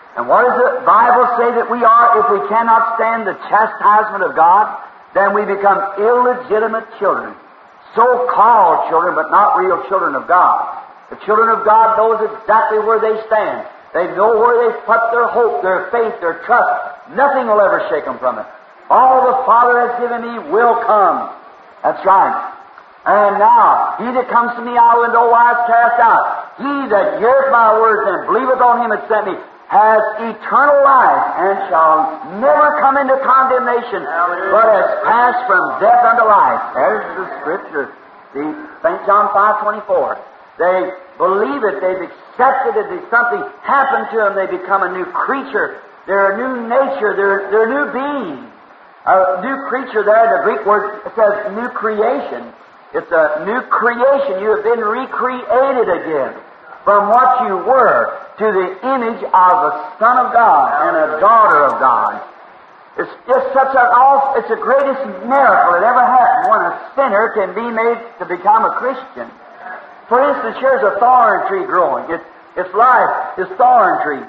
And what does the Bible say that we are? If we cannot stand the chastisement of God, then we become illegitimate children. So-called children, but not real children of God. The children of God knows exactly where they stand. They know where they put their hope, their faith, their trust. Nothing will ever shake them from it. All the Father has given me will come. That's right. And now, he that comes to me I will in no wise cast out. He that heareth my words and believeth on him that sent me has eternal life and shall never come into condemnation, but has passed from death unto life. There's the Scripture. See, St. John 5:24. They believe it, they've accepted it, if something happened to them, they become a new creature. They're a new nature, they're a new being. A new creature there, the Greek word says new creation. It's a new creation. You have been recreated again from what you were to the image of a Son of God and a daughter of God. It's just it's the greatest miracle that ever happened when a sinner can be made to become a Christian. For instance, here's a thorn tree growing. Its life is thorn tree.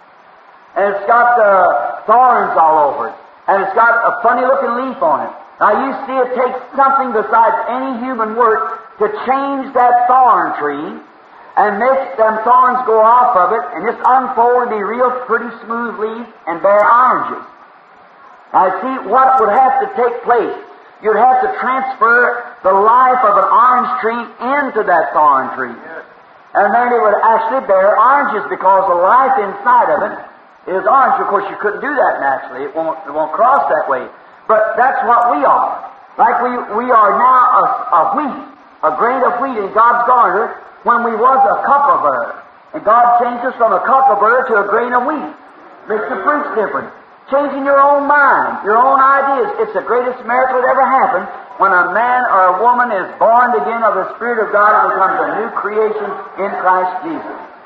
And it's got thorns all over it. And it's got a funny-looking leaf on it. Now, you see, it takes something besides any human work to change that thorn tree and make them thorns go off of it and just unfold and be real pretty smooth leaves and bear oranges. Now, see, what would have to take place? You'd have to transfer the life of an orange tree into that thorn tree. And then it would actually bear oranges because the life inside of it is orange. Of course, you couldn't do that naturally. It won't cross that way. But that's what we are. Like we are now a wheat, a grain of wheat in God's garner when we was a cocklebur. And God changed us from a cocklebur to a grain of wheat. Makes the fruits different. Changing your own mind, your own ideas. It's the greatest miracle that ever happened when a man or a woman is born again of the Spirit of God and becomes a new creation in Christ Jesus.